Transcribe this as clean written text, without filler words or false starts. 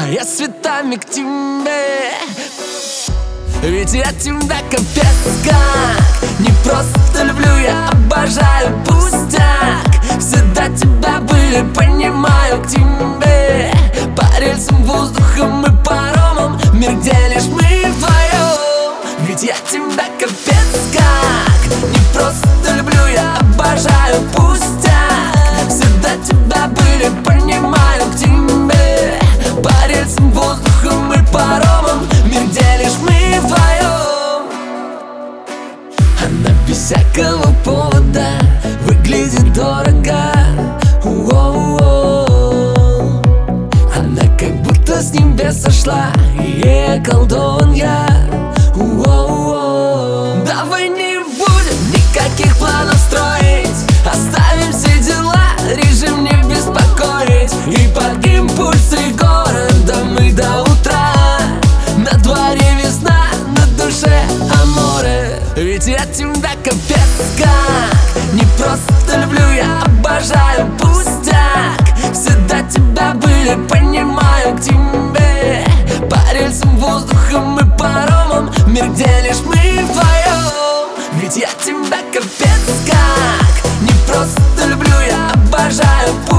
а я с цветами к тебе. Ведь я тебя капец как не просто люблю, я обожаю пустяк. Всегда тебя были, понимаю, к тебе. По рельсам, воздухом и паромом, мир, где лишь мы вдвоем. Ведь я тебя капец как не просто люблю, я обожаю пустяк. Всегда тебя были, понимаю, к тебе. По рельсам, воздухом и паромом, мир, где лишь мы вдвоем. Она без всякого повода выглядит дорого. Она как будто с небес сошла, и ей околдован я. Давай не будем никаких планов строить, оставим все дела, режим не беспокоить. И под импульсы города мы до утра. На дворе весна, на душе аморе. Ведь я тебя капец как не просто люблю, я обожаю пустяк. Всегда тебя были, понимаю, к тебе. По рельсам, воздухом и паромом, мир, где лишь мы вдвоем. Ведь я тебя капец как не просто люблю, я обожаю пустяк.